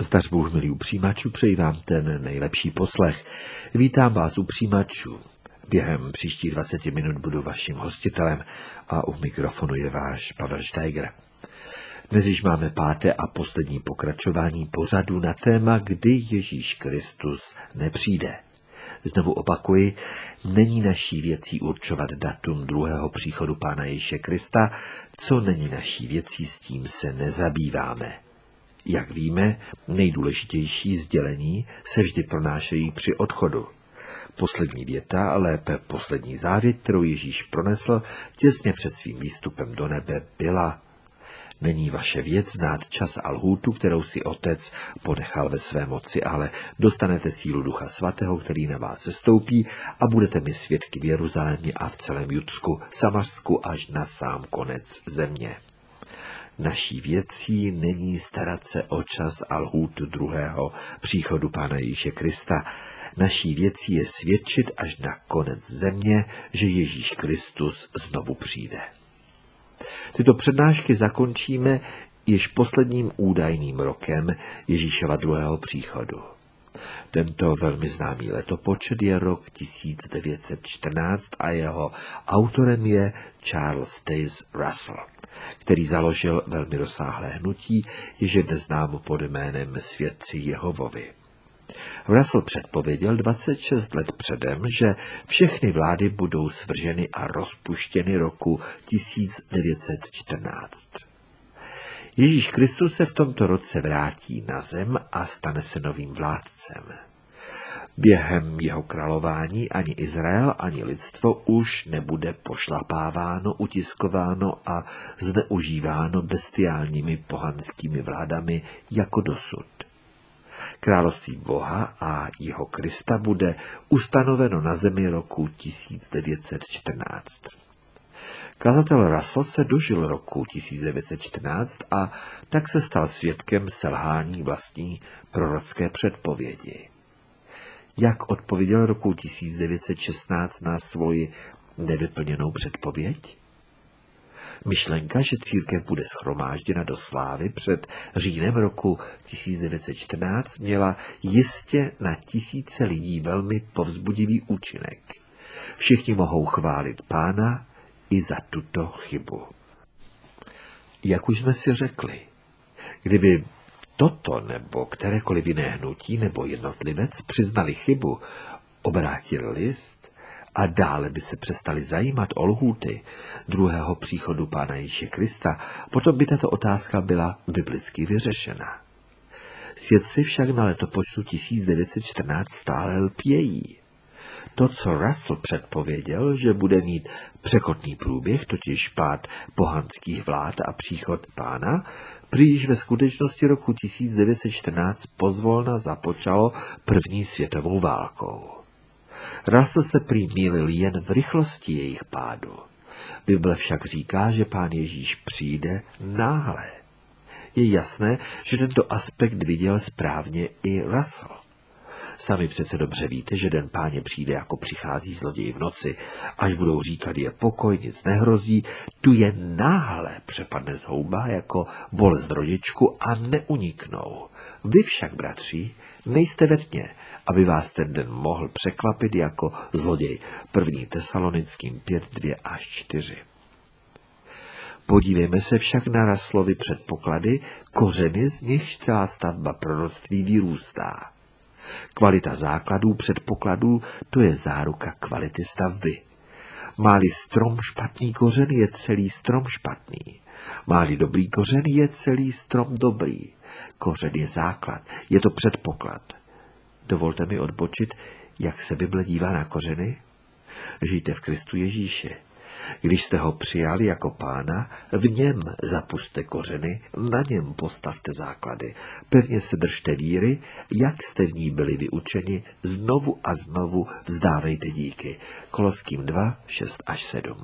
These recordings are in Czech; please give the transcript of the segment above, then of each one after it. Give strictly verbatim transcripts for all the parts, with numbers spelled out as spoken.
Zdař Bůh, milí u přijímačů, přeji vám ten nejlepší poslech. Vítám vás u přijímačů. Během příštích dvaceti minut budu vaším hostitelem a u mikrofonu je váš Pavel Steiger. Dnes již máme páté a poslední pokračování pořadu na téma, kdy Ježíš Kristus nepřijde. Znovu opakuji, není naší věcí určovat datum druhého příchodu Pána Ježíše Krista, co není naší věcí, s tím se nezabýváme. Jak víme, nejdůležitější sdělení se vždy pronášejí při odchodu. Poslední věta, lépe poslední závěť, kterou Ježíš pronesl těsně před svým výstupem do nebe, byla: Není vaše věc znát čas a lhůtu, kterou si Otec ponechal ve své moci, ale dostanete sílu Ducha Svatého, který na vás sestoupí a budete mi svědky v Jeruzalémě a v celém Judsku, Samařsku až na sám konec země. Naší věcí není starat se o čas a lhůtu druhého příchodu Pána Ježíše Krista. Naší věcí je svědčit až na konec země, že Ježíš Kristus znovu přijde. Tyto přednášky zakončíme již posledním údajným rokem Ježíšova druhého příchodu. Tento velmi známý letopočet je rok tisíc devět set čtrnáct a jeho autorem je Charles Taze Russell, který založil velmi rozsáhlé hnutí, jež je dnes známo pod jménem Svědci Jehovovi. Russell předpověděl dvacet šest let předem, že všechny vlády budou svrženy a rozpuštěny roku tisíc devět set čtrnáct. Ježíš Kristus se v tomto roce vrátí na zem a stane se novým vládcem. Během jeho králování ani Izrael, ani lidstvo už nebude pošlapáváno, utiskováno a zneužíváno bestiálními pohanskými vládami jako dosud. Království Boha a jeho Krista bude ustanoveno na zemi roku tisíc devět set čtrnáct. Kazatel Russell se dožil roku tisíc devět set čtrnáct a tak se stal svědkem selhání vlastní prorocké předpovědi. Jak odpověděl roku tisíc devět set šestnáct na svoji nevyplněnou předpověď? Myšlenka, že církev bude shromážděna do slávy před říjnem roku tisíc devět set čtrnáct, měla jistě na tisíce lidí velmi povzbudivý účinek. Všichni mohou chválit Pána i za tuto chybu. Jak už jsme si řekli, kdyby toto nebo kterékoliv jiné hnutí nebo jednotlivec přiznali chybu, obrátili list a dále by se přestali zajímat o lhůty druhého příchodu Pána Ježíše Krista, potom by tato otázka byla biblicky vyřešena. Svědci však na letopočtu tisíc devět set čtrnáct stále lpějí. To, co Russell předpověděl, že bude mít překotný průběh, totiž pád pohanských vlád a příchod Pána, prý ve skutečnosti roku tisíc devět set čtrnáct pozvolna započalo první světovou válkou. Russell se prý mýlil jen v rychlosti jejich pádu. Bible však říká, že Pán Ježíš přijde náhle. Je jasné, že tento aspekt viděl správně i Russell. Sami přece dobře víte, že den Páně přijde, jako přichází zloděj v noci. Až budou říkat, je pokoj, nic nehrozí, tu je náhle přepadne zhouba jako bolest rodičku a neuniknou. Vy však, bratři, nejste ve tmě, aby vás ten den mohl překvapit jako zloděj. první Tesalonickým pět, dva až čtyři. Podívejme se však na Russellovy předpoklady, kořeny, z nichž celá stavba proroctví vyrůstá. Kvalita základů, předpokladů, to je záruka kvality stavby. Má-li strom špatný kořen, je celý strom špatný. Má-li dobrý kořen, je celý strom dobrý. Kořen je základ, je to předpoklad. Dovolte mi odbočit, jak se Bible dívá na kořeny. Žijte v Kristu Ježíši. Když jste ho přijali jako Pána, v něm zapuste kořeny, na něm postavte základy. Pevně se držte víry, jak jste v ní byli vyučeni, znovu a znovu vzdávejte díky. Koloským dva, šest až sedm.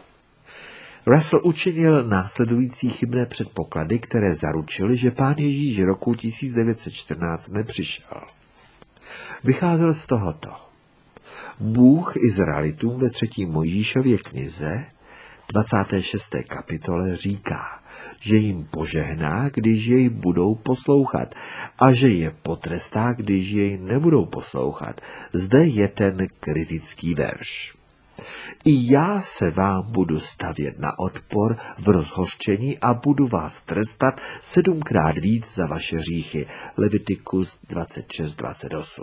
Russell učinil následující chybné předpoklady, které zaručily, že Pán Ježíš roku tisíc devět set čtrnáct nepřišel. Vycházel z tohoto. Bůh Izraelitům ve třetí Mojžíšově knize, dvacáté šesté kapitole, říká: že jim požehná, když jej budou poslouchat, a že je potrestá, když jej nebudou poslouchat. Zde je ten kritický verš. I já se vám budu stavět na odpor v rozhořčení a budu vás trestat sedmkrát víc za vaše hříchy. Levitikus dvacet šest dvacet osm.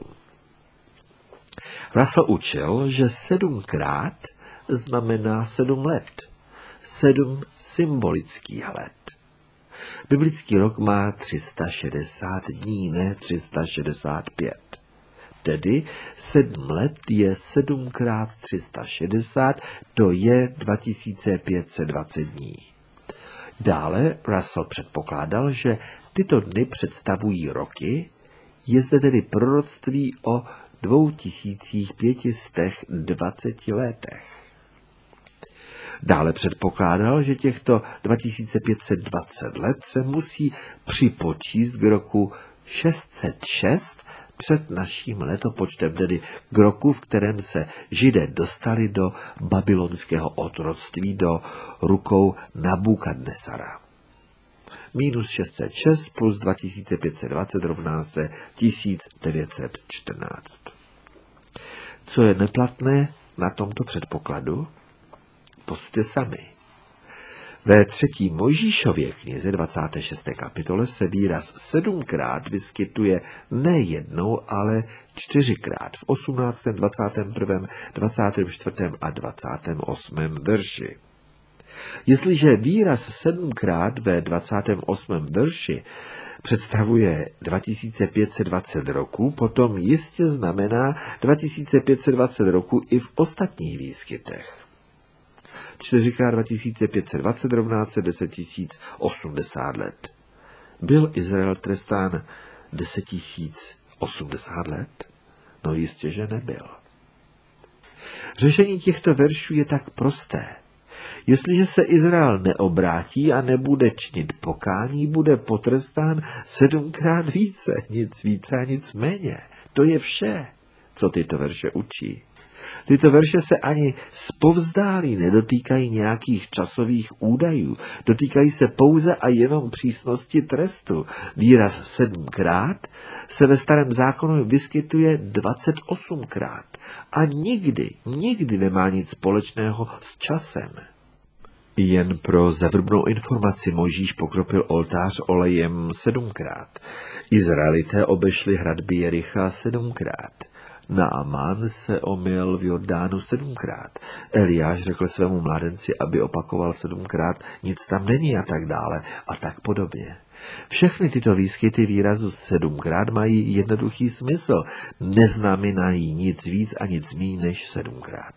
Russell učil, že sedmkrát znamená sedm let. Sedm symbolických let. Biblický rok má tři sta šedesát dní, ne tři sta šedesát pět. Tedy sedm let je sedmkrát tři sta šedesát, to je dva tisíce pět set dvacet dní. Dále Russell předpokládal, že tyto dny představují roky, je zde tedy proroctví o dvou tisících pěti stech dvaceti letech. Dále předpokládal, že těchto dva tisíce pět set dvacet let se musí připočíst k roku šest set šest před naším letopočtem, tedy k roku, v kterém se Židé dostali do babylonského otroctví do rukou Nabukadnesara. Minus šest set šest plus dva tisíce pět set dvacet rovná se tisíc devět set čtrnáct. Co je neplatné na tomto předpokladu? Posuďte sami. Ve třetí Mojžíšově knize dvacáté šesté kapitole se výraz sedmkrát vyskytuje ne jednou, ale čtyřikrát v osmnáctém, dvacátém prvním, dvacátém čtvrtém a dvacátém osmém verši. Jestliže výraz sedmkrát ve dvacátém osmém verši představuje dva tisíce pět set dvacet roků, potom jistě znamená dva tisíce pět set dvacet roků i v ostatních výskytech. čtyři krát dva tisíce pět set dvacet rovná se deset tisíc osmdesát let. Byl Izrael trestán deset tisíc osmdesát let? No jistě, že nebyl. Řešení těchto veršů je tak prosté. Jestliže se Izrael neobrátí a nebude činit pokání, bude potrestán sedmkrát více, nic více a nic méně. To je vše, co tyto verše učí. Tyto verše se ani zpovzdálí nedotýkají nějakých časových údajů, dotýkají se pouze a jenom přísnosti trestu. Výraz sedmkrát se ve Starém zákonu vyskytuje dvacet osmkrát a nikdy, nikdy nemá nic společného s časem. Jen pro zevrubnou informaci Mojžíš pokropil oltář olejem sedmkrát. Izraelité obešli hradby Jericha sedmkrát. Naamán se omyl v Jordánu sedmkrát. Eliáš řekl svému mládenci, aby opakoval sedmkrát, nic tam není a tak dále a tak podobně. Všechny tyto výskyty výrazu sedmkrát mají jednoduchý smysl, neznamenají nic víc a nic méně než sedmkrát.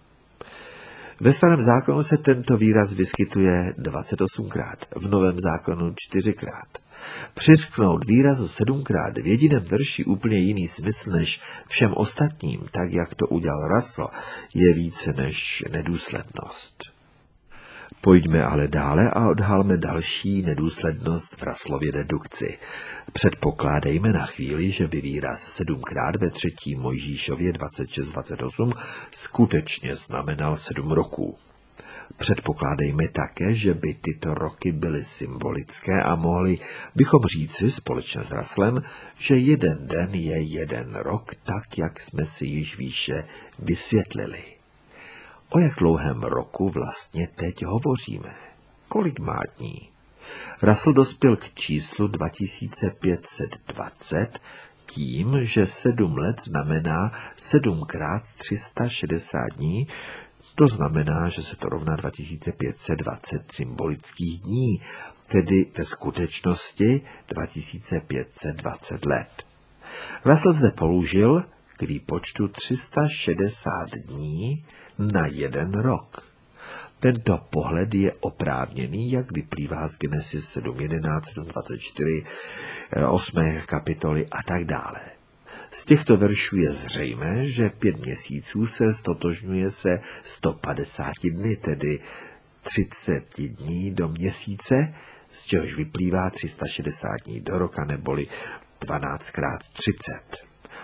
Ve Starém zákonu se tento výraz vyskytuje dvacet osmkrát, v Novém zákonu čtyřikrát. Přiřknout výrazu sedmkrát v jediném verši úplně jiný smysl než všem ostatním, tak jak to udělal Russell, je více než nedůslednost. Pojďme ale dále a odhalme další nedůslednost v Russellově dedukci. Předpokládejme na chvíli, že by výraz sedmkrát ve třetí Mojžíšově dvacet šest dvacet osm skutečně znamenal sedm roků. Předpokládejme také, že by tyto roky byly symbolické a mohli bychom říci společně s Russellem, že jeden den je jeden rok, tak jak jsme si již výše vysvětlili. O jak dlouhém roku vlastně teď hovoříme? Kolik má dní? Russell dospěl k číslu dva tisíce pět set dvacet tím, že sedm let znamená sedm krát tři sta šedesát dní, to znamená, že se to rovná dva tisíce pět set dvacet symbolických dní, tedy ve skutečnosti dva tisíce pět set dvacet let. Russell zde použil k výpočtu tři sta šedesát dní na jeden rok. Tento pohled je oprávněný, jak vyplývá z Genesis sedm jedenáct, sedm dvacet čtyři, osmé kapitoly a tak dále. Z těchto veršů je zřejmé, že pět měsíců se stotožňuje se sto padesáti dny, tedy třicet dní do měsíce, z čehož vyplývá tři sta šedesát dní do roka, neboli dvanáct krát třicet.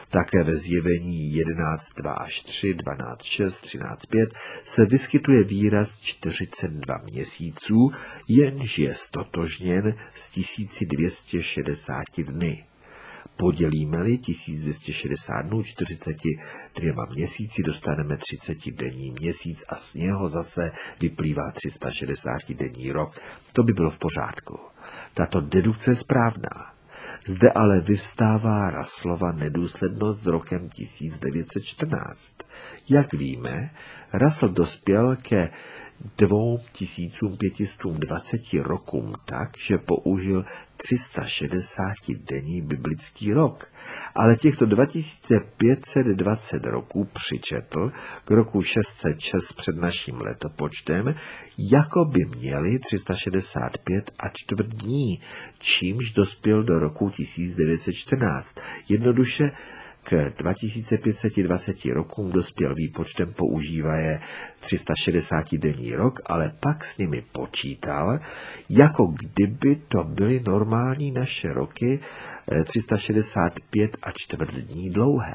Také ve zjevení jedenáct dva až tři, dvanáct šest, třináct pět se vyskytuje výraz čtyřicet dva měsíců, jenž je stotožněn s tisíc dvě stě šedesáti dny. Podělíme-li tisíc dvě stě šedesát dnů čtyřiceti dvěma měsíci, dostaneme třicetidenní měsíc a z něho zase vyplývá tři sta šedesátidenní rok. To by bylo v pořádku. Tato dedukce je správná. Zde ale vyvstává Russellova nedůslednost s rokem tisíc devět set čtrnáct. Jak víme, Russell dospěl ke dvou tisícům pětistům dvaceti rokům tak, že použil tři sta šedesátidenní biblický rok, ale těchto dva tisíce pět set dvacet roků přičetl k roku šest set šest před naším letopočtem, jako by měli tři sta šedesát pět a čtvrt dní, čímž dospěl do roku tisíc devět set čtrnáct. Jednoduše k dva tisíce pět set dvaceti rokům dospěl výpočtem používaje tři sta šedesátidenní rok, ale pak s nimi počítal, jako kdyby to byly normální naše roky tři sta šedesát pět a čtvrt dní dlouhé.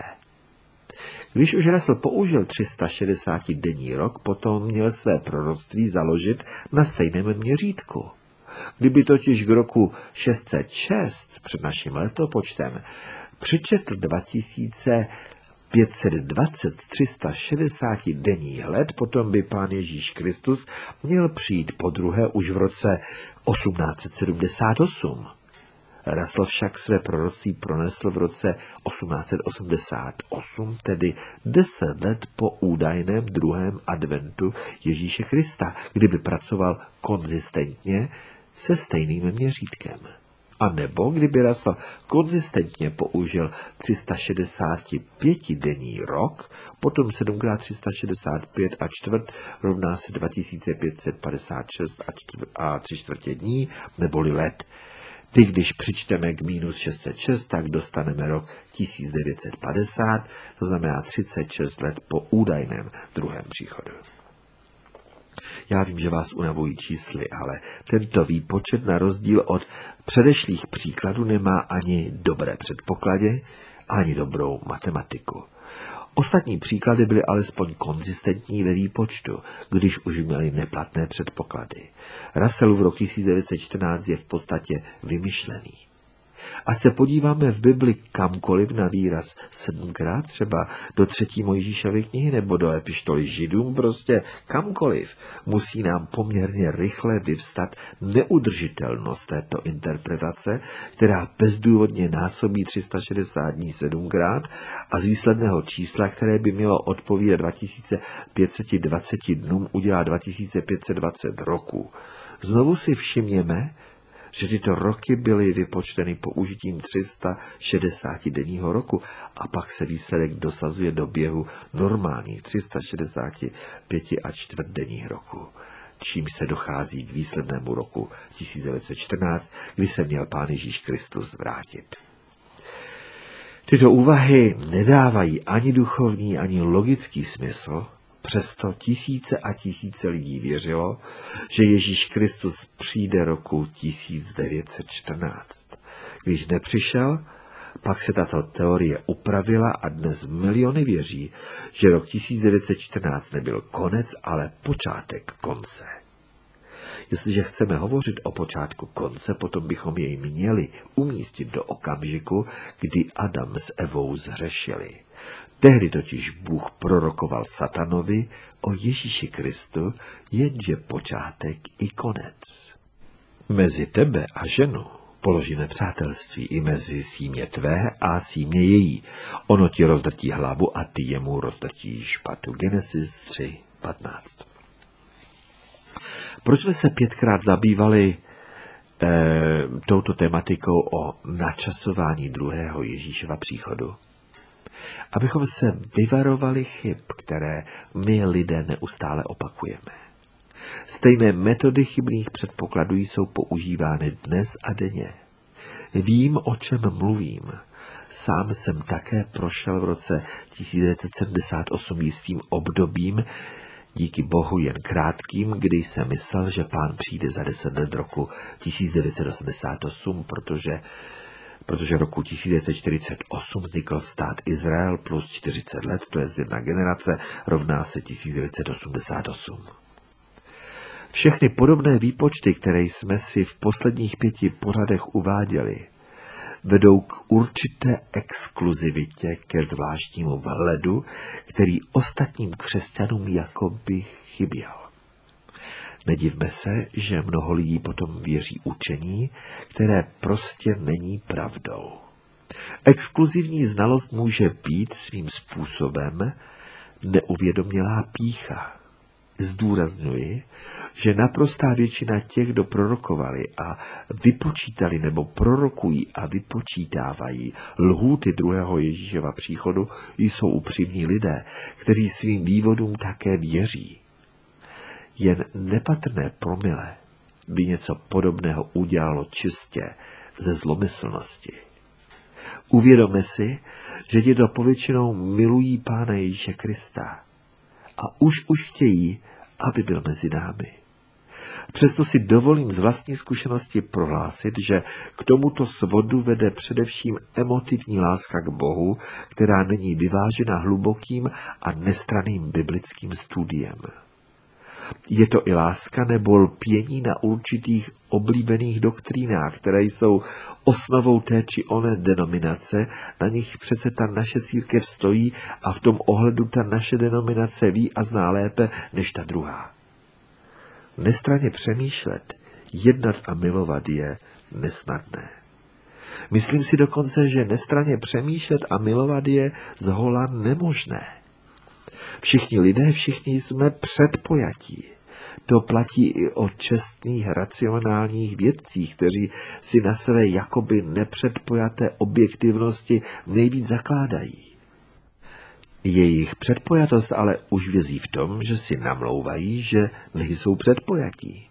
Když už Russell použil tři sta šedesátidenní rok, potom měl své proroctví založit na stejném měřítku. Kdyby totiž k roku šest set šest před naším letopočtem přičetl dva tisíce pět set dvacet tři sta šedesátidenních let, potom by Pán Ježíš Kristus měl přijít podruhé už v roce osmnáct set sedmdesát osm. Russell však své proroctví pronesl v roce osmnáct set osmdesát osm, tedy deset let po údajném druhém adventu Ježíše Krista, kdyby pracoval konzistentně se stejným měřítkem. A nebo kdyby Russell konzistentně použil tři sta šedesátipětidenní rok, potom sedm krát tři sta šedesát pět a čtvrt rovná se dva tisíce pět set padesát šest a, čtvr, a tři čtvrtě dní, neboli let. Ty, když přičteme k minus šest set šest, tak dostaneme rok tisíc devět set padesát, to znamená třicet šest let po údajném druhém příchodu. Já vím, že vás unavují čísly, ale tento výpočet na rozdíl od předešlých příkladů nemá ani dobré předpoklady, ani dobrou matematiku. Ostatní příklady byly alespoň konzistentní ve výpočtu, když už měli neplatné předpoklady. Russellův rok tisíc devět set čtrnáct je v podstatě vymyšlený. Ať se podíváme v Bibli kamkoliv na výraz sedmkrát, třeba do třetí Mojžíšovy knihy nebo do epištoly Židům, prostě kamkoliv, musí nám poměrně rychle vyvstat neudržitelnost této interpretace, která bezdůvodně násobí tři sta šedesát dní sedmkrát a z výsledného čísla, které by mělo odpovídat dva tisíce pět set dvacet dnům, udělá dva tisíce pět set dvacet roků. Znovu si všimněme, že tyto roky byly vypočteny použitím tři sta šedesátidenního roku a pak se výsledek dosazuje do běhu normálních tři sta šedesát pět a čtvrtdenních roku, čím se dochází k výslednému roku tisíc devět set čtrnáct, kdy se měl Pán Ježíš Kristus vrátit. Tyto úvahy nedávají ani duchovní, ani logický smysl, přesto tisíce a tisíce lidí věřilo, že Ježíš Kristus přijde roku tisíc devět set čtrnáct. Když nepřišel, pak se tato teorie upravila a dnes miliony věří, že rok tisíc devět set čtrnáct nebyl konec, ale počátek konce. Jestliže chceme hovořit o počátku konce, potom bychom jej měli umístit do okamžiku, kdy Adam s Evou zhřešili. Tehdy totiž Bůh prorokoval satanovi o Ježíši Kristu, jenže počátek i konec. Mezi tebe a ženu položíme přátelství i mezi símě tvé a símě její. Ono ti rozdrtí hlavu a ty jemu rozdrtíš špatu. Genesis tři patnáct. Proč jsme se pětkrát zabývali e, touto tematikou o načasování druhého Ježíšova příchodu? Abychom se vyvarovali chyb, které my lidé neustále opakujeme. Stejné metody chybných předpokladů jsou používány dnes a denně. Vím, o čem mluvím. Sám jsem také prošel v roce tisíc devět set sedmdesát osm jistým obdobím, díky Bohu jen krátkým, kdy jsem myslel, že Pán přijde za deset let roku tisíc devět set osmdesát osm, protože protože roku tisíc devět set čtyřicet osm vznikl stát Izrael plus čtyřicet let, to je jedna generace, rovná se tisíc devět set osmdesát osm. Všechny podobné výpočty, které jsme si v posledních pěti pořadech uváděli, vedou k určité exkluzivitě, ke zvláštnímu vhledu, který ostatním křesťanům jakoby chyběl. Nedivme se, že mnoho lidí potom věří učení, které prostě není pravdou. Exkluzivní znalost může být svým způsobem neuvědomělá pýcha. Zdůrazňuji, že naprostá většina těch, kdo prorokovali a vypočítali nebo prorokují a vypočítávají lhůty druhého Ježíšova příchodu, jsou upřímní lidé, kteří svým vývodům také věří. Jen nepatrné promile by něco podobného udělalo čistě ze zlomyslnosti. Uvědomme si, že ti to povětšinou milují Pána Ježíše Krista a už už chtějí, aby byl mezi námi. Přesto si dovolím z vlastní zkušenosti prohlásit, že k tomuto svodu vede především emotivní láska k Bohu, která není vyvážena hlubokým a nestranným biblickým studiem. Je to i láska nebo lpění na určitých oblíbených doktrínách, které jsou osnovou té či oné denominace, na nich přece ta naše církev stojí a v tom ohledu ta naše denominace ví a zná lépe než ta druhá. Nestranně přemýšlet, jednat a milovat je nesnadné. Myslím si dokonce, že nestranně přemýšlet a milovat je zhola nemožné. Všichni lidé, všichni jsme předpojatí. To platí i o čestných, racionálních vědcích, kteří si na své jakoby nepředpojaté objektivnosti nejvíc zakládají. Jejich předpojatost ale už vězí v tom, že si namlouvají, že nejsou předpojatí.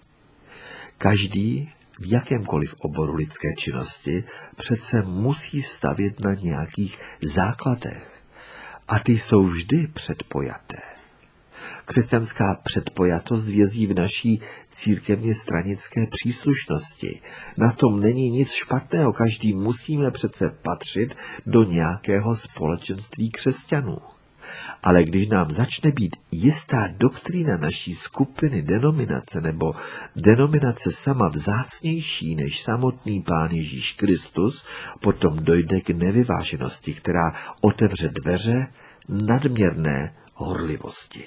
Každý v jakémkoliv oboru lidské činnosti přece musí stavět na nějakých základech. A ty jsou vždy předpojaté. Křesťanská předpojatost vězí v naší církevně stranické příslušnosti. Na tom není nic špatného, každý musíme přece patřit do nějakého společenství křesťanů. Ale když nám začne být jistá doktrína naší skupiny, denominace nebo denominace sama vzácnější než samotný Pán Ježíš Kristus, potom dojde k nevyváženosti, která otevře dveře nadměrné horlivosti.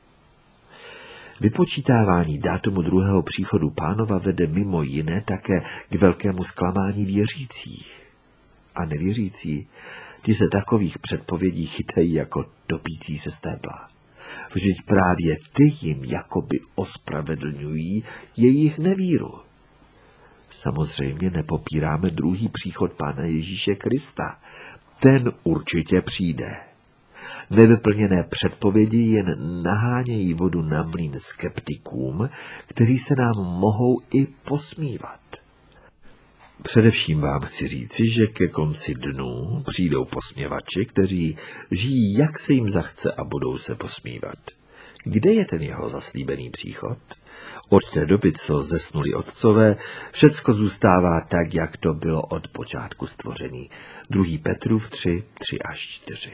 Vypočítávání dátumu druhého příchodu Pánova vede mimo jiné také k velkému zklamání věřících. A nevěřící, ti se takových předpovědí chytají jako topící se stébla. Vždyť právě ty jim jakoby ospravedlňují jejich nevíru. Samozřejmě nepopíráme druhý příchod Pána Ježíše Krista. Ten určitě přijde. Nevyplněné předpovědi jen nahánějí vodu na mlýn skeptikům, kteří se nám mohou i posmívat. Především vám chci říci, že ke konci dnů přijdou posměvači, kteří žijí, jak se jim zachce a budou se posmívat. Kde je ten jeho zaslíbený příchod? Od té doby, co zesnuli otcové, všecko zůstává tak, jak to bylo od počátku stvoření. druhý Petrův tři, tři až čtyři.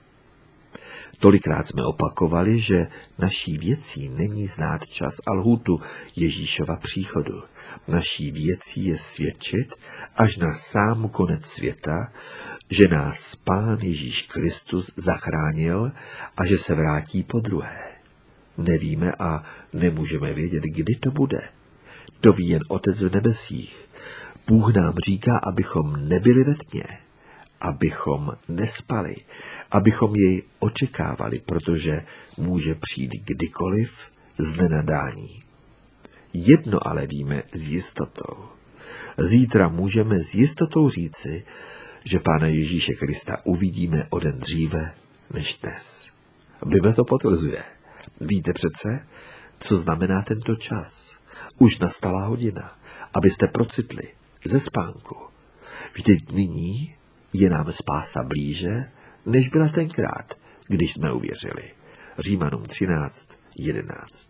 Tolikrát jsme opakovali, že naší věcí není znát čas a lhůtu Ježíšova příchodu. Naší věcí je svědčit až na sám konec světa, že nás Pán Ježíš Kristus zachránil a že se vrátí podruhé. Nevíme a nemůžeme vědět, kdy to bude. To ví jen Otec v nebesích. Bůh nám říká, abychom nebyli ve tmě, abychom nespali, abychom jej očekávali, protože může přijít kdykoliv z nenadání. Jedno ale víme s jistotou. Zítra můžeme s jistotou říci, že Pána Ježíše Krista uvidíme o den dříve než dnes. Bible to potvrzuje. Víte přece, co znamená tento čas? Už nastala hodina, abyste procitli ze spánku. Vždyť nyní je nám spása blíže, než byla tenkrát, když jsme uvěřili. Římanům třináct, jedenáct.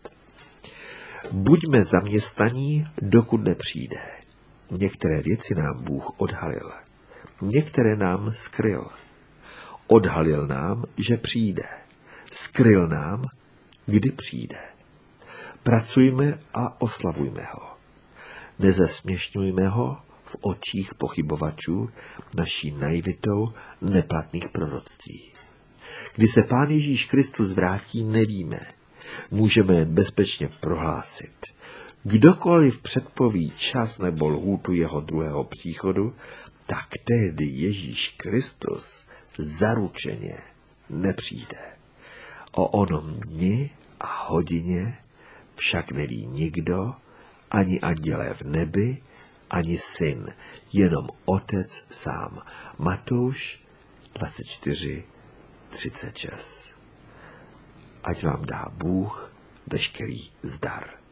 Buďme zaměstnaní, dokud nepřijde. Některé věci nám Bůh odhalil. některé nám skryl. Odhalil nám, že přijde. Skryl nám, kdy přijde. Pracujme a oslavujme ho. Nezesměšňujme ho v očích pochybovačů naší naivitou neplatných proroctví. Kdy se Pán Ježíš Kristus vrátí, nevíme. Můžeme jen bezpečně prohlásit. Kdokoliv předpoví čas nebo lhůtu jeho druhého příchodu, tak tehdy Ježíš Kristus zaručeně nepřijde. O onom dni a hodině však neví nikdo, ani andělé v nebi, ani syn, jenom Otec sám. Matouš dvacet čtyři třicet šest. Ať vám dá Bůh veškerý zdar.